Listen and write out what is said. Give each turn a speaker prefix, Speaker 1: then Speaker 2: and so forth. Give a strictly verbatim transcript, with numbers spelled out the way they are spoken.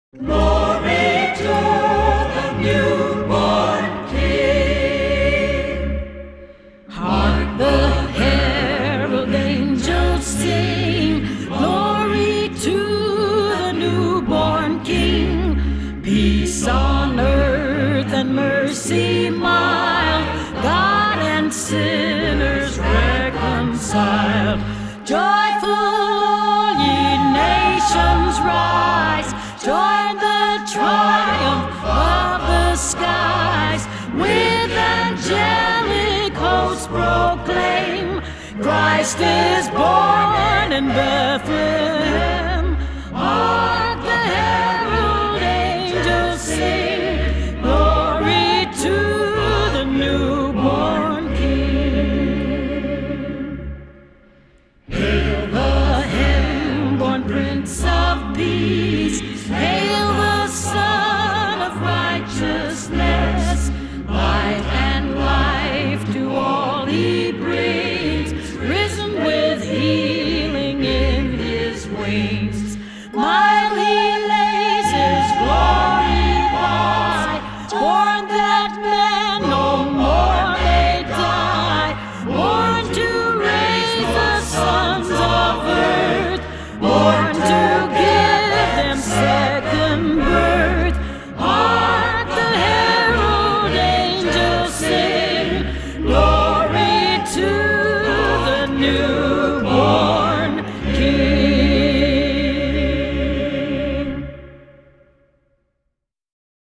Speaker 1: Glory to the newborn King.
Speaker 2: Hark the herald angels sing, glory to the newborn King. Peace on earth and mercy mild, God and sinners reconciled. Joyful all ye nations rise, join the triumph of the skies. With angelic hosts proclaim, Christ is born.